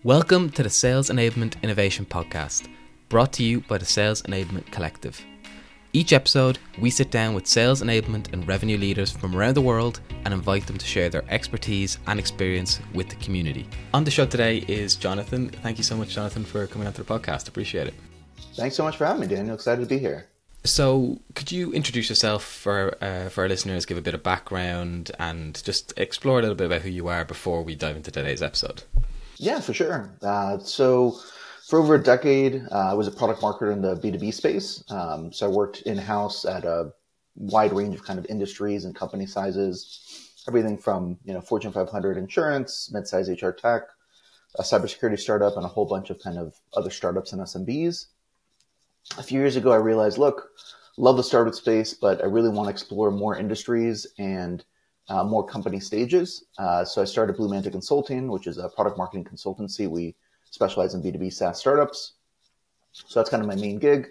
Welcome to the Sales Enablement Innovation Podcast, brought to you by the Sales Enablement Collective. Each episode, we sit down with sales enablement and revenue leaders from around the world and invite them to share their expertise and experience with the community. On the show today is Jonathan. Thank you so much, Jonathan, for coming onto the podcast. Appreciate it. Thanks so much for having me, Daniel. Excited to be here. So could you introduce yourself for our listeners, give a bit of background and just explore a little bit about who you are before we dive into today's episode? Yeah, for sure. So for over a decade, I was a product marketer in the B2B space. So I worked in-house at a wide range of kind of industries and company sizes, everything from, Fortune 500 insurance, mid-size HR tech, a cybersecurity startup, and a whole bunch of kind of other startups and SMBs. A few years ago, I realized, love the startup space, but I really want to explore more industries and more company stages. So I started Blue Manta Consulting, which is a product marketing consultancy. We specialize in B2B SaaS startups. So that's kind of my main gig.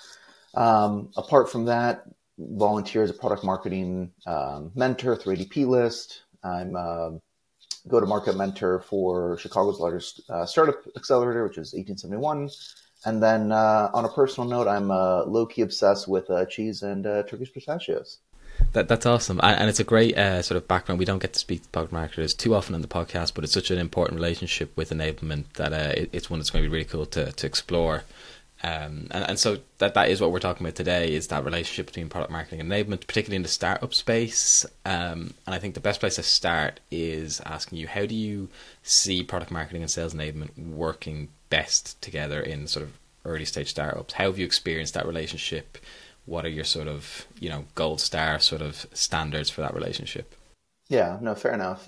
Apart from that, volunteer as a product marketing mentor through ADP List. I'm a go-to-market mentor for Chicago's largest startup accelerator, which is 1871. And then on a personal note, I'm low-key obsessed with cheese and Turkish pistachios. That's awesome. And it's a great sort of background. We don't get to speak to product marketers too often on the podcast, but it's such an important relationship with enablement that it's one that's going to be really cool to explore. And so that is what we're talking about today, is that relationship between product marketing and enablement, particularly in the startup space. And I think the best place to start is asking you, how do you see product marketing and sales enablement working best together in sort of early stage startups? How have you experienced that relationship? What are your sort of, gold star sort of standards for that relationship? Yeah, no, fair enough.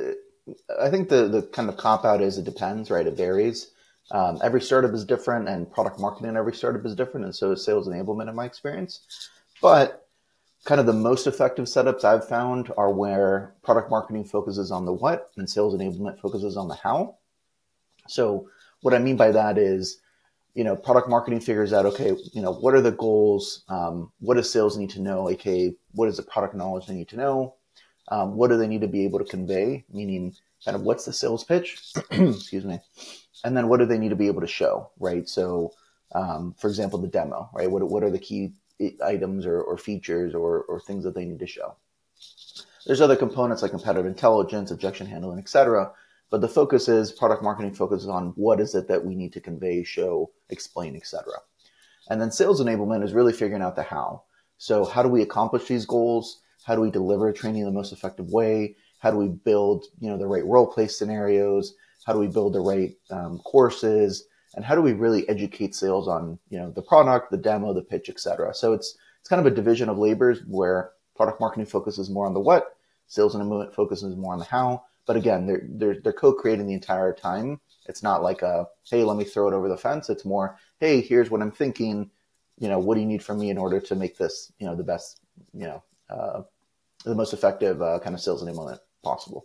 I think the kind of cop out is it depends, right? It varies. Every startup is different, and product marketing in every startup is different. And so is sales enablement in my experience. But kind of the most effective setups I've found are where product marketing focuses on the what and sales enablement focuses on the how. So what I mean by that is, product marketing figures out, okay, what are the goals? What does sales need to know? AKA, what is the product knowledge they need to know? What do they need to be able to convey? Meaning kind of what's the sales pitch? Excuse me. And then what do they need to be able to show, right? So, for example, the demo, right? What are the key items or features or things that they need to show? There's other components like competitive intelligence, objection handling, et cetera. But the focus is product marketing focuses on what is it that we need to convey, show, explain, et cetera. And then sales enablement is really figuring out the how. So how do we accomplish these goals? How do we deliver training in the most effective way? How do we build, the right role play scenarios? How do we build the right courses? And how do we really educate sales on, the product, the demo, the pitch, et cetera? So it's kind of a division of labors where product marketing focuses more on the what, sales enablement focuses more on the how. But again, they're co-creating the entire time. It's not like hey, let me throw it over the fence. It's more, hey, here's what I'm thinking. What do you need from me in order to make this, the best, the most effective kind of sales enablement possible.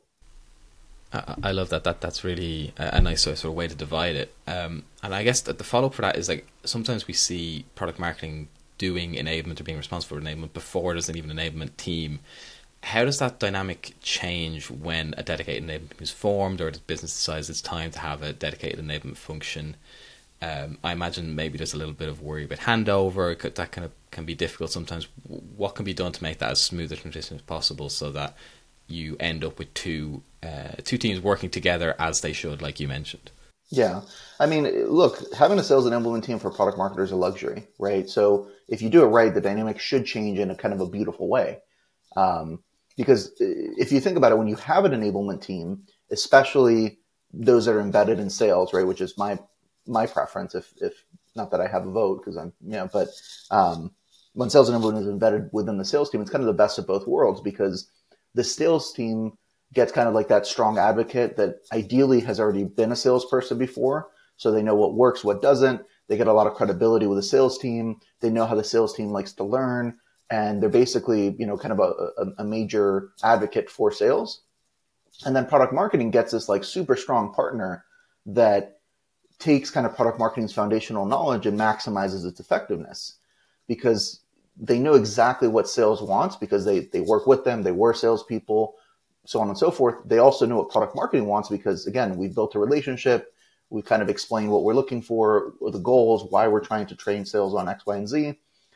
I love that. That's really a nice sort of way to divide it. And I guess that the follow-up for that is like sometimes we see product marketing doing enablement or being responsible for enablement before there's even an enablement team. How does that dynamic change when a dedicated enablement team is formed or the business decides it's time to have a dedicated enablement function? I imagine maybe there's a little bit of worry about handover. That kind of can be difficult sometimes. What can be done to make that as smooth a transition as possible so that you end up with two teams working together as they should, like you mentioned? Yeah. I mean, look, having a sales enablement team for product marketers is a luxury, right? So if you do it right, the dynamic should change in a kind of a beautiful way. Because if you think about it, when you have an enablement team, especially those that are embedded in sales, right, which is my preference, if not that I have a vote because I'm, but when sales enablement is embedded within the sales team, it's kind of the best of both worlds because the sales team gets kind of like that strong advocate that ideally has already been a salesperson before. So they know what works, what doesn't. They get a lot of credibility with the sales team. They know how the sales team likes to learn. And they're basically, kind of a major advocate for sales. And then product marketing gets this like super strong partner that takes kind of product marketing's foundational knowledge and maximizes its effectiveness because they know exactly what sales wants because they work with them. They were salespeople, so on and so forth. They also know what product marketing wants because, again, we've built a relationship. We kind of explain what we're looking for, the goals, why we're trying to train sales on X, Y, and Z.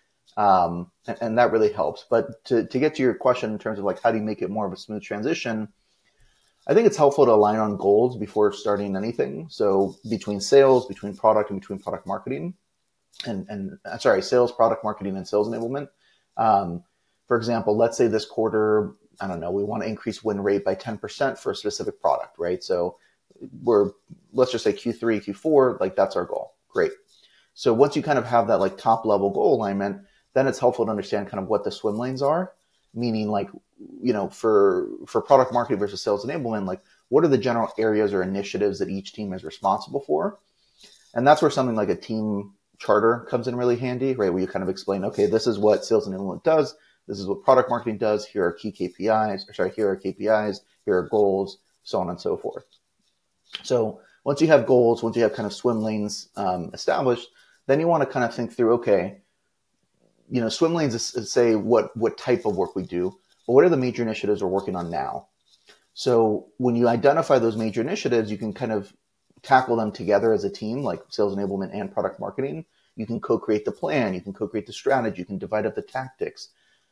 And that really helps. But to get to your question in terms of like, how do you make it more of a smooth transition? I think it's helpful to align on goals before starting anything. So between sales, between product, and between product marketing, and sales, product marketing, and sales enablement. For example, let's say this quarter, I don't know, we want to increase win rate by 10% for a specific product, right? So let's just say Q3, Q4, like that's our goal. Great. So once you kind of have that like top level goal alignment, then it's helpful to understand kind of what the swim lanes are, meaning like, for product marketing versus sales enablement, like what are the general areas or initiatives that each team is responsible for? And that's where something like a team charter comes in really handy, right? Where you kind of explain, okay, this is what sales enablement does. This is what product marketing does. Here are key KPIs, here are KPIs, here are goals, so on and so forth. So once you have goals, once you have kind of swim lanes established, then you want to kind of think through, okay, swim lanes is say what type of work we do, but what are the major initiatives we're working on now? So when you identify those major initiatives, you can kind of tackle them together as a team, like sales enablement and product marketing. You can co-create the plan, you can co-create the strategy, you can divide up the tactics.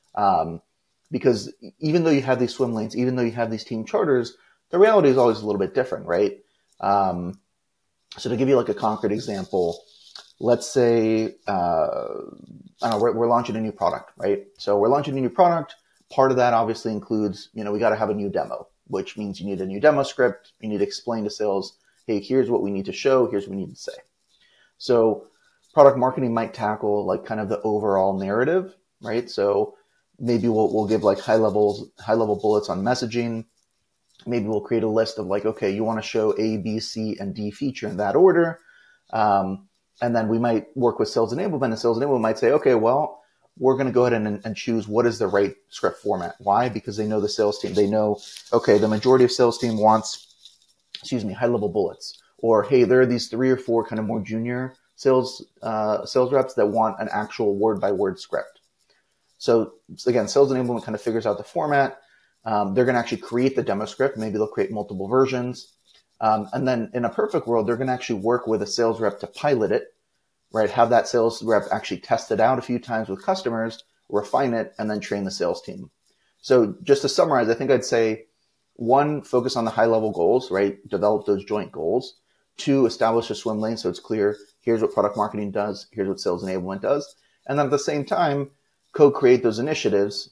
Because even though you have these swim lanes, even though you have these team charters, the reality is always a little bit different, right? So to give you like a concrete example, let's say, we're launching a new product, right? So we're launching a new product. Part of that obviously includes, we got to have a new demo, which means you need a new demo script. You need to explain to sales, hey, here's what we need to show. Here's what we need to say. So product marketing might tackle like kind of the overall narrative, right? So maybe we'll give like high level bullets on messaging. Maybe we'll create a list of like, okay, you want to show A, B, C, and D feature in that order. And then we might work with sales enablement, and sales enablement might say, okay, well, we're going to go ahead and choose what is the right script format. Why? Because they know the sales team. They know, okay, the majority of sales team wants, high level bullets. Or, hey, there are these 3 or 4 kind of more junior sales reps that want an actual word by word script. So again, sales enablement kind of figures out the format. They're going to actually create the demo script. Maybe they'll create multiple versions. And then in a perfect world, they're going to actually work with a sales rep to pilot it, right? Have that sales rep actually test it out a few times with customers, refine it, and then train the sales team. So just to summarize, I think I'd say 1, focus on the high level goals, right? Develop those joint goals. 2, establish a swim lane so it's clear. Here's what product marketing does. Here's what sales enablement does. And then at the same time, co-create those initiatives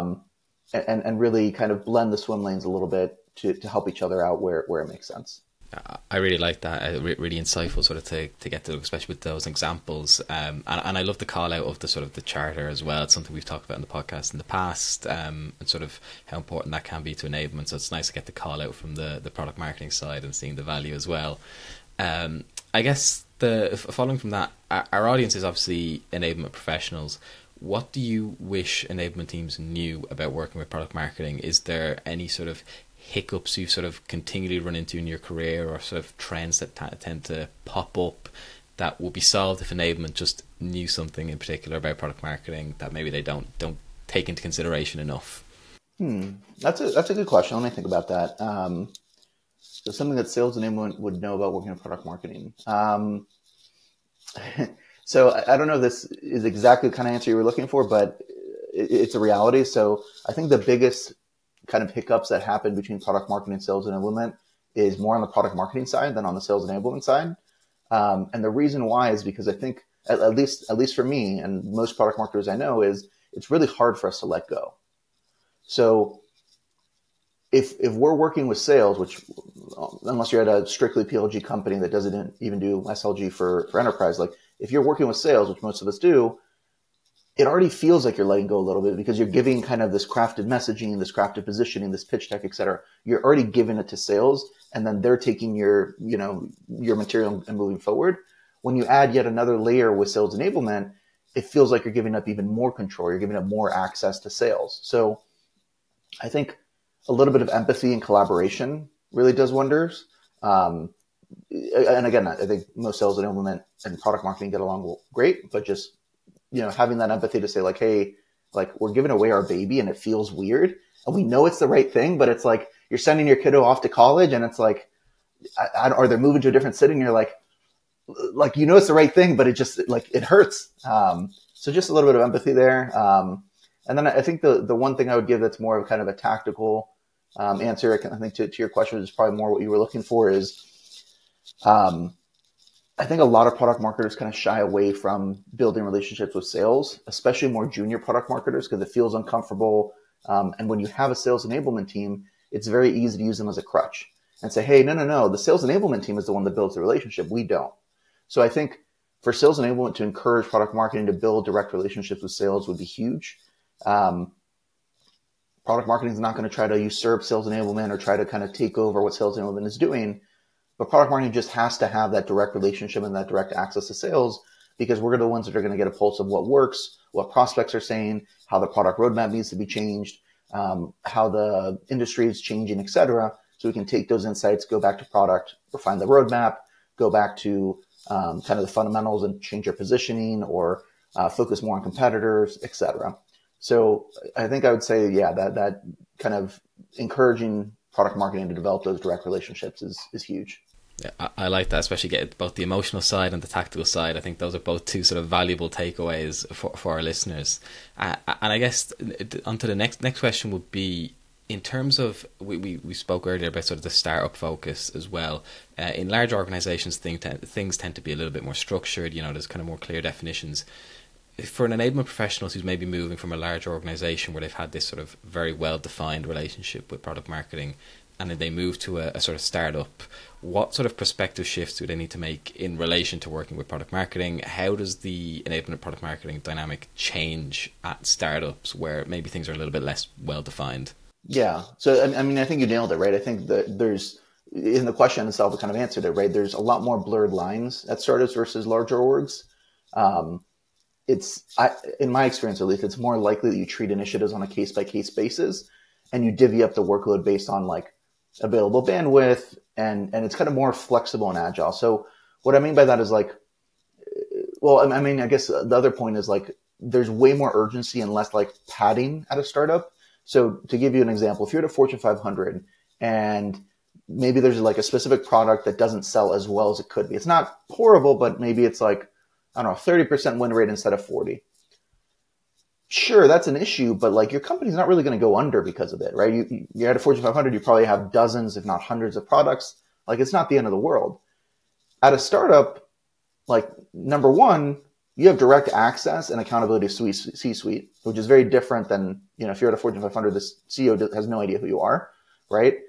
and really kind of blend the swim lanes a little bit to help each other out where it makes sense. I really like that. Really insightful sort of to get to, especially with those examples. And I love the call out of the sort of the charter as well. It's something we've talked about in the podcast in the past, and sort of how important that can be to enablement. So it's nice to get the call out from the product marketing side and seeing the value as well. I guess following from that, our audience is obviously enablement professionals. What do you wish enablement teams knew about working with product marketing? Is there any sort of hiccups you've sort of continually run into in your career, or sort of trends that tend to pop up that will be solved if enablement just knew something in particular about product marketing that maybe they don't take into consideration enough? That's a good question. Let me think about that. So something that sales enablement would know about working with product marketing. So I don't know if this is exactly the kind of answer you were looking for, but it's a reality. So I think the biggest kind of hiccups that happen between product marketing and sales enablement is more on the product marketing side than on the sales enablement side. And the reason why is because I think, at least for me and most product marketers I know, is it's really hard for us to let go. So if we're working with sales, which unless you're at a strictly PLG company that doesn't even do SLG for enterprise, like if you're working with sales, which most of us do, it already feels like you're letting go a little bit because you're giving kind of this crafted messaging, this crafted positioning, this pitch deck, et cetera. You're already giving it to sales, and then they're taking your material and moving forward. When you add yet another layer with sales enablement, it feels like you're giving up even more control. You're giving up more access to sales. So I think a little bit of empathy and collaboration really does wonders. And again, I think most sales enablement and product marketing get along great, but just having that empathy to say like, hey, like we're giving away our baby and it feels weird and we know it's the right thing, but it's like you're sending your kiddo off to college and it's like, or they're moving to a different city and you're like, it's the right thing, but it just like, it hurts. So just a little bit of empathy there. And then I think the one thing I would give that's more of kind of a tactical answer, I think to your question, is probably more what you were looking for is, I think a lot of product marketers kind of shy away from building relationships with sales, especially more junior product marketers, because it feels uncomfortable. And when you have a sales enablement team, it's very easy to use them as a crutch and say, hey, no, the sales enablement team is the one that builds the relationship. We don't. So I think for sales enablement to encourage product marketing to build direct relationships with sales would be huge. Product marketing is not going to try to usurp sales enablement or try to kind of take over what sales enablement is doing. But product marketing just has to have that direct relationship and that direct access to sales, because we're the ones that are going to get a pulse of what works, what prospects are saying, how the product roadmap needs to be changed, how the industry is changing, et cetera. So we can take those insights, go back to product, refine the roadmap, go back to kind of the fundamentals and change your positioning or focus more on competitors, et cetera. So I think I would say, that kind of encouraging product marketing to develop those direct relationships is huge. Yeah, I like that, especially get both the emotional side and the tactical side. I think those are both two sort of valuable takeaways for our listeners. And I guess onto the next question would be, in terms of, we spoke earlier about sort of the startup focus as well. In large organizations, things tend to be a little bit more structured. There's kind of more clear definitions. For an enablement professionals who's maybe moving from a large organization where they've had this sort of very well-defined relationship with product marketing, and then they move to a sort of startup, what sort of perspective shifts do they need to make in relation to working with product marketing? How does the enablement product marketing dynamic change at startups where maybe things are a little bit less well-defined? Yeah. So, I mean, I think you nailed it, right? I think that there's, in the question itself, it kind of answered it, right? There's a lot more blurred lines at startups versus larger orgs. In my experience, at least, it's more likely that you treat initiatives on a case-by-case basis and you divvy up the workload based on like available bandwidth, and it's kind of more flexible and agile. So what I mean by that is like, well, I mean, I guess the other point is like, there's way more urgency and less like padding at a startup. So to give you an example, if you're at a Fortune 500 and maybe there's like a specific product that doesn't sell as well as it could be, it's not horrible, but maybe it's like, I don't know, 30% win rate instead of 40. Sure, that's an issue, but like your company's not really going to go under because of it, right? You're at a Fortune 500, you probably have dozens, if not hundreds of products. Like it's not the end of the world. At a startup, like number one, you have direct access and accountability to C-suite, which is very different than, if you're at a Fortune 500, the CEO has no idea who you are, right?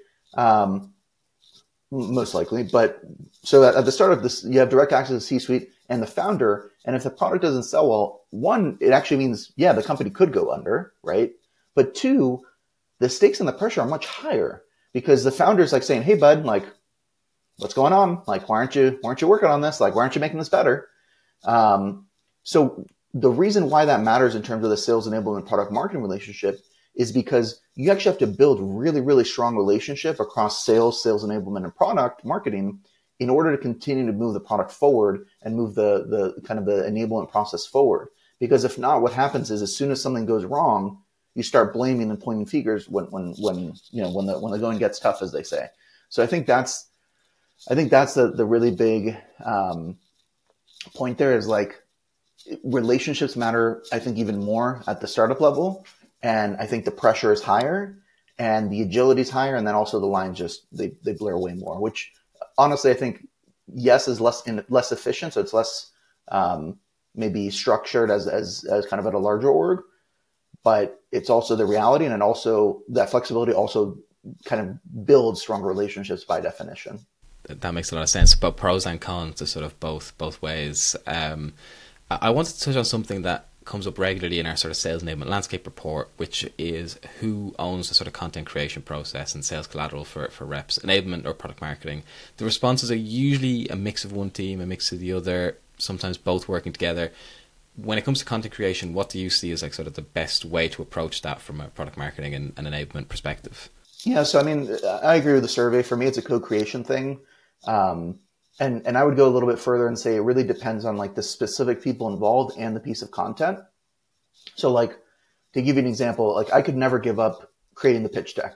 Most likely. But so at the startup, you have direct access to C-suite and the founder. And if the product doesn't sell well, one, it actually means, the company could go under, right? But two, the stakes and the pressure are much higher because the founder's like saying, hey, bud, like, what's going on? Like, why aren't you working on this? Like, why aren't you making this better? So the reason why that matters in terms of the sales enablement product marketing relationship is because you actually have to build really, really strong relationship across sales enablement, and product marketing in order to continue to move the product forward and move the kind of the enablement process forward. Because if not, what happens is as soon as something goes wrong, you start blaming and pointing fingers when the going gets tough, as they say. So I think that's the really big point there is like relationships matter, I think, even more at the startup level. And I think the pressure is higher and the agility is higher. And then also the lines just, they blur way more, which honestly, I think, yes, is less efficient. So it's less maybe structured as kind of at a larger org, but it's also the reality. And then also that flexibility also kind of builds stronger relationships by definition. That makes a lot of sense. But pros and cons to sort of both ways. I wanted to touch on something that comes up regularly in our sort of sales enablement landscape report, which is who owns the sort of content creation process and sales collateral for reps, enablement or product marketing. The responses are usually a mix of one team, a mix of the other, sometimes both working together. When it comes to content creation, what do you see as like sort of the best way to approach that from a product marketing and enablement perspective? Yeah, so I mean, I agree with the survey. For me, it's a co-creation thing. And I would go a little bit further and say it really depends on like the specific people involved and the piece of content. So like to give you an example, like I could never give up creating the pitch deck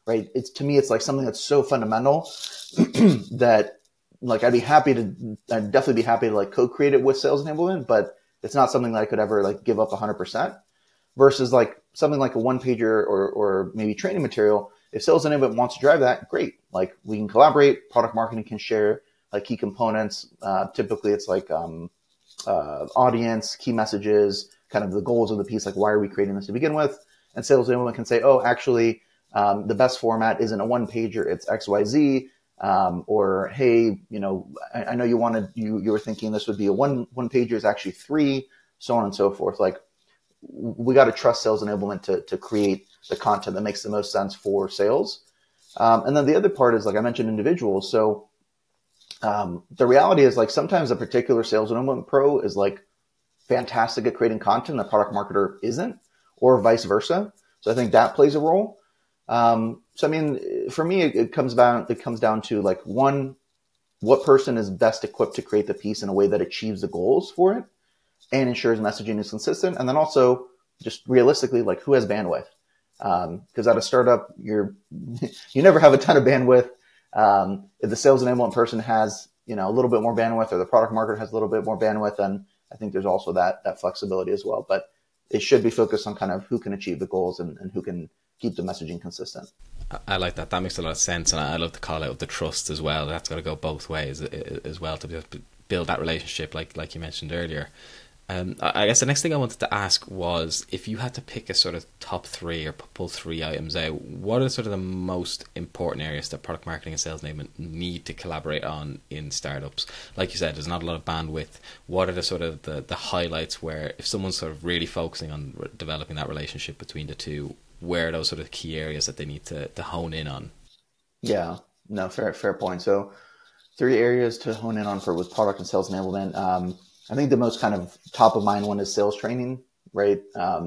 right? It's, to me, it's like something that's so fundamental that like I'd definitely be happy to like co-create it with sales enablement, but it's not something that I could ever like give up 100%. Versus like something like a one pager or maybe training material. If sales enablement wants to drive that, great. Like we can collaborate, product marketing can share like key components. Typically it's like audience, key messages, kind of the goals of the piece, like why are we creating this to begin with? And sales enablement can say, oh, actually, the best format isn't a one pager, it's XYZ. Or hey, you know, I know you were thinking this would be a one pager is actually 3, so on and so forth. Like we got to trust sales enablement to create the content that makes the most sense for sales. And then the other part is, like I mentioned, individuals. So the reality is like sometimes a particular sales enablement pro is like fantastic at creating content, the product marketer isn't, or vice versa. So I think that plays a role. So I mean, for me, it comes down to like, one, what person is best equipped to create the piece in a way that achieves the goals for it and ensures messaging is consistent. And then also just realistically, like who has bandwidth? Because at a startup, you never have a ton of bandwidth. If the sales enablement person has, you know, a little bit more bandwidth, or the product marketer has a little bit more bandwidth, then I think there's also that flexibility as well. But it should be focused on kind of who can achieve the goals and who can keep the messaging consistent. I like that. That makes a lot of sense. And I love the call out of the trust as well. That's got to go both ways as well to build that relationship like you mentioned earlier. I guess the next thing I wanted to ask was, if you had to pick a sort of top 3 or pull 3 items out, what are sort of the most important areas that product marketing and sales enablement need to collaborate on in startups? Like you said, there's not a lot of bandwidth. What are the sort of the highlights where if someone's sort of really focusing on developing that relationship between the two, where are those sort of key areas that they need to hone in on? Yeah, no, fair point. So 3 areas to hone in on with product and sales enablement. I think the most kind of top of mind one is sales training, right?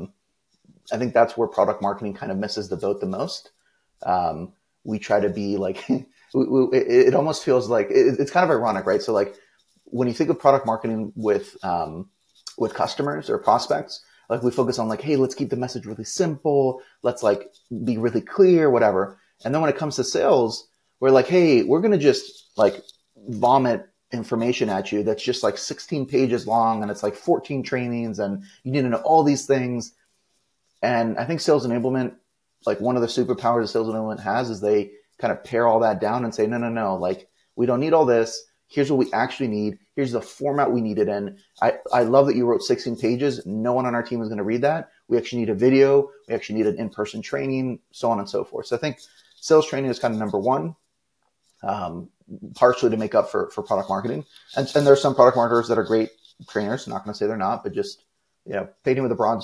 I think that's where product marketing kind of misses the boat the most. We try to be like, it almost feels like it's kind of ironic, right? So like when you think of product marketing with customers or prospects, like we focus on like, hey, let's keep the message really simple. Let's like be really clear, whatever. And then when it comes to sales, we're like, hey, we're going to just like vomit information at you that's just like 16 pages long, and it's like 14 trainings, and you need to know all these things. And I think sales enablement, like one of the superpowers that sales enablement has is they kind of pare all that down and say, no, like we don't need all this. Here's what we actually need. Here's the format we need it in. I love that you wrote 16 pages. No one on our team is going to read that. We actually need a video. We actually need an in-person training, so on and so forth. So I think sales training is kind of number one. Partially to make up for product marketing. And there's some product marketers that are great trainers. I'm not going to say they're not, but just, you know, painting with a broad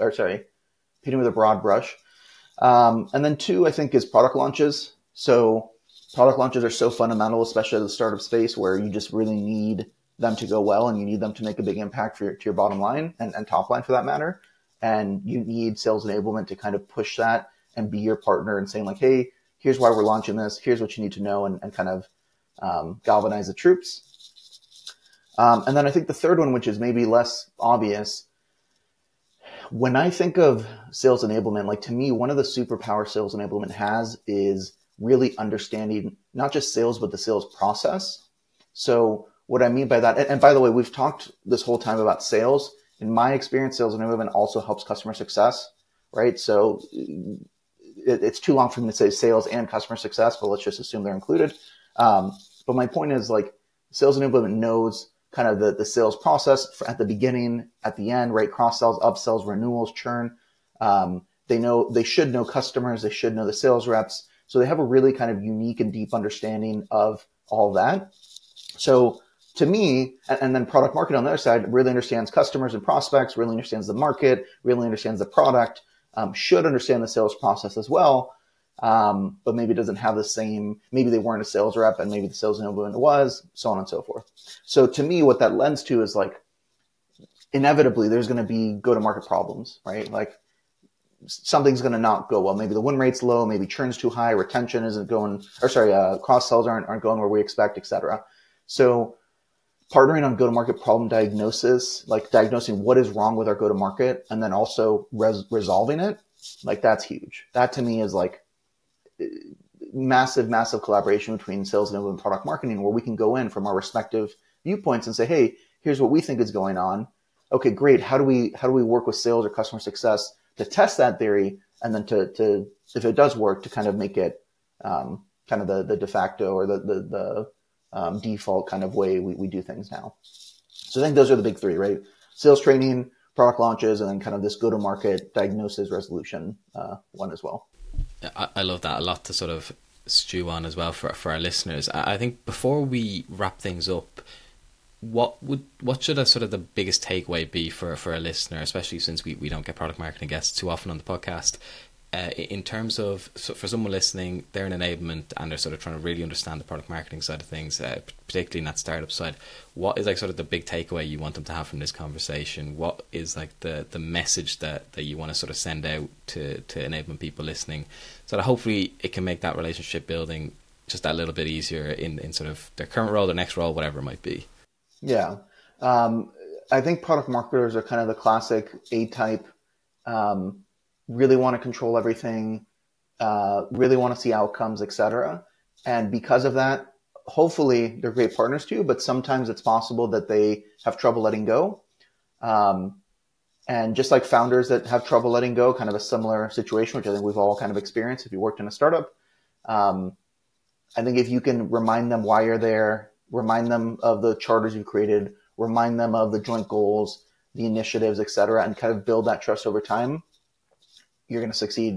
brush. And then 2, I think, is product launches. So product launches are so fundamental, especially at the startup space, where you just really need them to go well, and you need them to make a big impact to your bottom line and top line for that matter. And you need sales enablement to kind of push that and be your partner and saying like, hey, here's why we're launching this. Here's what you need to know, and kind of galvanize the troops. And then I think the third one, which is maybe less obvious, when I think of sales enablement, like to me, one of the superpower sales enablement has is really understanding not just sales, but the sales process. So what I mean by that, and by the way, we've talked this whole time about sales. In my experience, sales enablement also helps customer success, right? So it's too long for me to say sales and customer success, but let's just assume they're included. But my point is like sales enablement knows kind of the sales process at the beginning, at the end, right? Cross sells, upsells, renewals, churn. They should know customers. They should know the sales reps. So they have a really kind of unique and deep understanding of all that. So to me, and then product marketing on the other side really understands customers and prospects, really understands the market, really understands the product, should understand the sales process as well. But maybe doesn't have the same, maybe they weren't a sales rep and maybe the sales enablement was, so on and so forth. So to me, what that lends to is like, inevitably there's going to be go-to-market problems, right? Like something's going to not go well. Maybe the win rate's low, maybe churn's too high, retention isn't going, cross sells aren't going where we expect, et cetera. So partnering on go-to-market problem diagnosis, like diagnosing what is wrong with our go-to-market and then also resolving it, like that's huge. That to me is like, massive collaboration between sales enablement and product marketing, where we can go in from our respective viewpoints and say, hey, here's what we think is going on. Okay, great. How do we work with sales or customer success to test that theory, and then to if it does work, to kind of make it kind of the de facto or the default kind of way we do things now. So I think those are the big three, right? Sales training, product launches, and then kind of this go-to-market diagnosis resolution one as well. I love that. A lot to sort of stew on as well for our listeners. I think before we wrap things up, what should a sort of the biggest takeaway be for a listener, especially since we don't get product marketing guests too often on the podcast, in terms of, so for someone listening, they're in enablement and they're sort of trying to really understand the product marketing side of things, particularly in that startup side. What is like sort of the big takeaway you want them to have from this conversation? What is like the message that you want to sort of send out to enablement people listening, so that hopefully it can make that relationship building just that little bit easier in sort of their current role, their next role, whatever it might be? Yeah. I think product marketers are kind of the classic A-type, really want to control everything, really want to see outcomes, etc. And because of that, hopefully they're great partners to you, but sometimes it's possible that they have trouble letting go. And just like founders that have trouble letting go, kind of a similar situation, which I think we've all kind of experienced if you worked in a startup. I think if you can remind them why you're there, remind them of the charters you've created, remind them of the joint goals, the initiatives, etc., and kind of build that trust over time, you're going to succeed,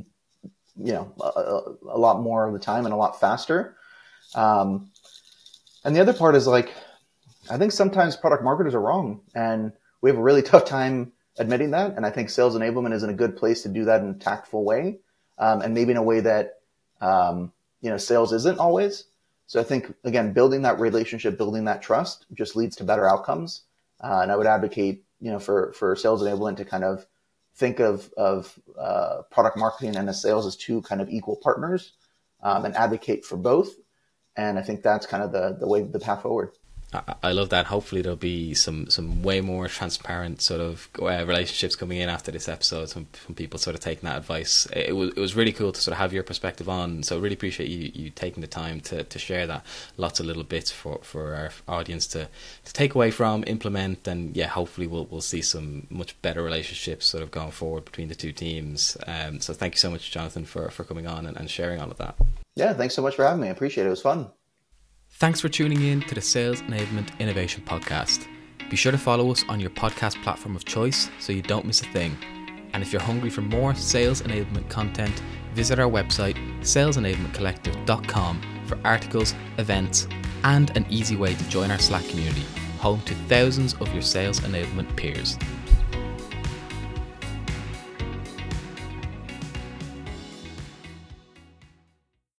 a lot more of the time and a lot faster. And the other part is like, I think sometimes product marketers are wrong, and we have a really tough time admitting that. And I think sales enablement is in a good place to do that in a tactful way, and maybe in a way that, sales isn't always. So I think, again, building that relationship, building that trust just leads to better outcomes. And I would advocate, for sales enablement to kind of think of product marketing and sales as two kind of equal partners, and advocate for both. And I think that's kind of the path forward. I love that. Hopefully there'll be some way more transparent sort of relationships coming in after this episode, from people sort of taking that advice. It was really cool to sort of have your perspective on, so really appreciate you taking the time to share that. Lots of little bits for our audience to take away from, implement, and hopefully we'll see some much better relationships sort of going forward between the two teams. So thank you so much, Jonathan, for coming on and sharing all of that. Yeah, thanks so much for having me. I appreciate it. It was fun. Thanks for tuning in to the Sales Enablement Innovation Podcast. Be sure to follow us on your podcast platform of choice so you don't miss a thing. And if you're hungry for more sales enablement content, visit our website salesenablementcollective.com for articles, events, and an easy way to join our Slack community, home to thousands of your sales enablement peers.